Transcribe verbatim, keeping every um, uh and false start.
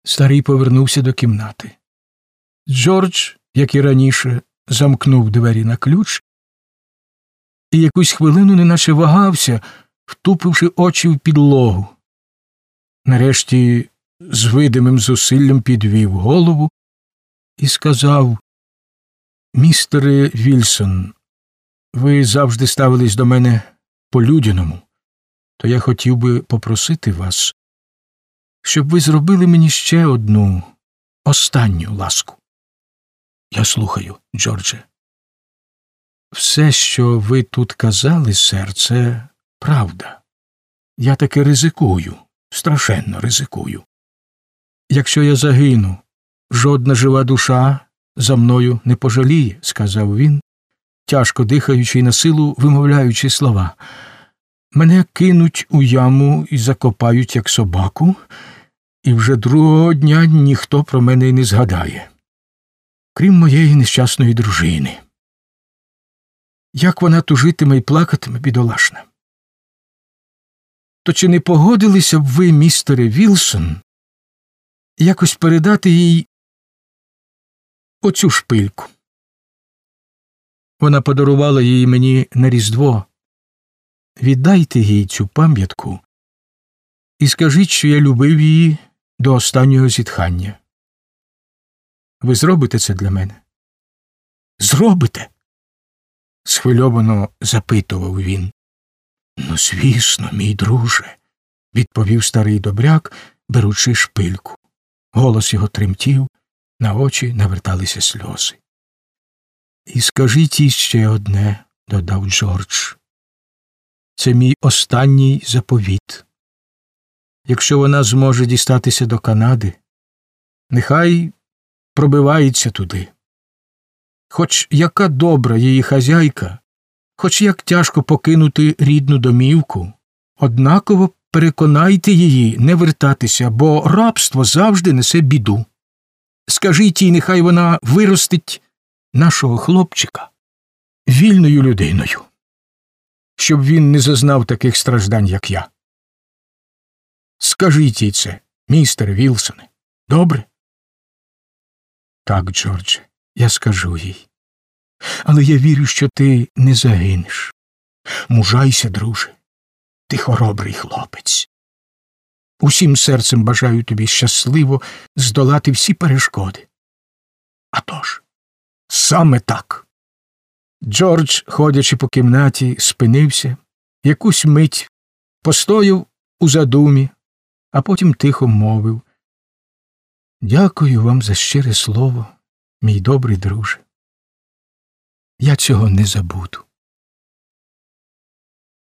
Старий повернувся до кімнати. Джордж, як і раніше, замкнув двері на ключ і якусь хвилину неначе вагався, втупивши очі в підлогу. Нарешті з видимим зусиллям підвів голову і сказав: «Містере Вільсон, ви завжди ставились до мене по-людяному, то я хотів би попросити вас, щоб ви зробили мені ще одну, останню ласку». «Я слухаю, Джордже». «Все, що ви тут казали, сер, це правда. Я таки ризикую, страшенно ризикую. Якщо я загину, жодна жива душа за мною не пожаліє», – сказав він, тяжко дихаючи і насилу вимовляючи слова. «Мене кинуть у яму і закопають, як собаку, і вже другого дня ніхто про мене й не згадає, крім моєї нещасної дружини. Як вона тужитиме і плакатиме, бідолашна. То чи не погодилися б ви, містере Вілсон, якось передати їй оцю шпильку? Вона подарувала її мені на Різдво. Віддайте їй цю пам'ятку і скажіть, що я любив її до останнього зітхання. Ви зробите це для мене?» «Зробите?» – схвильовано запитував він. «Ну, звісно, мій друже», – відповів старий добряк, беручи шпильку. Голос його тремтів, на очі наверталися сльози. «І скажіть їй ще одне», – додав Джордж. «Це мій останній заповіт. Якщо вона зможе дістатися до Канади, нехай пробивається туди. Хоч яка добра її хазяйка, хоч як тяжко покинути рідну домівку, однаково переконайте її не вертатися, бо рабство завжди несе біду. Скажіть їй, нехай вона виростить нашого хлопчика вільною людиною, щоб він не зазнав таких страждань, як я. Скажіть їй це, містере Вілсоне, добре?» «Так, Джордже, я скажу їй. Але я вірю, що ти не загинеш. Мужайся, друже. Ти хоробрий хлопець. Усім серцем бажаю тобі щасливо здолати всі перешкоди. А тож, саме так». Джордж, ходячи по кімнаті, спинився, якусь мить постояв у задумі, а потім тихо мовив: «Дякую вам за щире слово, мій добрий друже. Я цього не забуду».